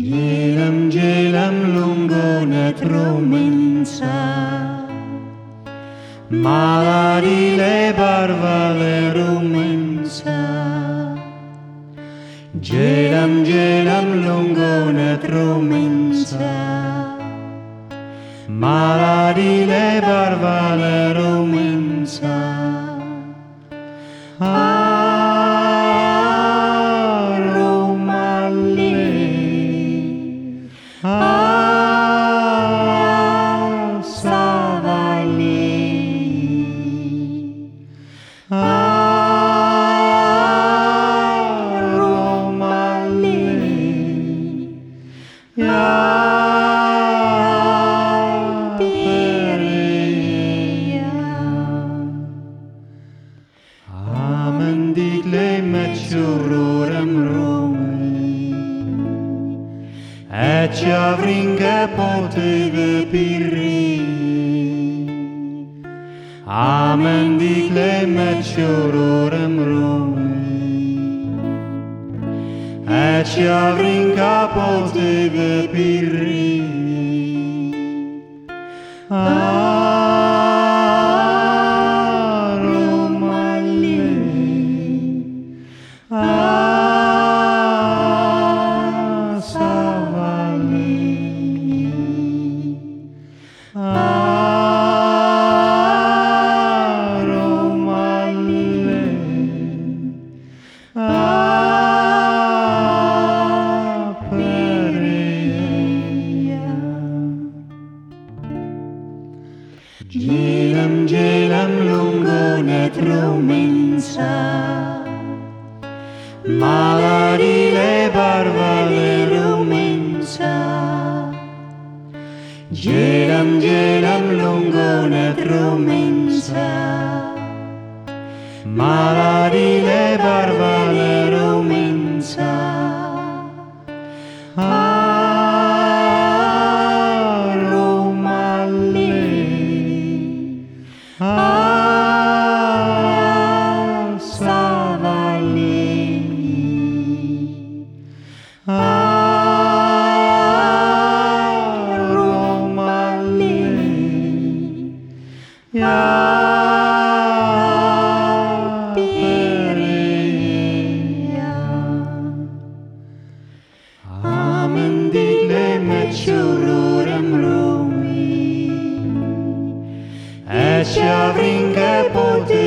Jelam lungo net rumensa, malari le barvale rumensa. Jelam lungo net rumensa, malari le barvale rumensa. Et avringa poteve pirri. Amen dicle meciororem Rome. Et avringa poteve pirri. Jelam lungo net rumensa, malari le barvale rumensa. Jelam lungo net rumensa, malari le barvale rumensa. Amen dicle meciororem Rome. Et avringa poteve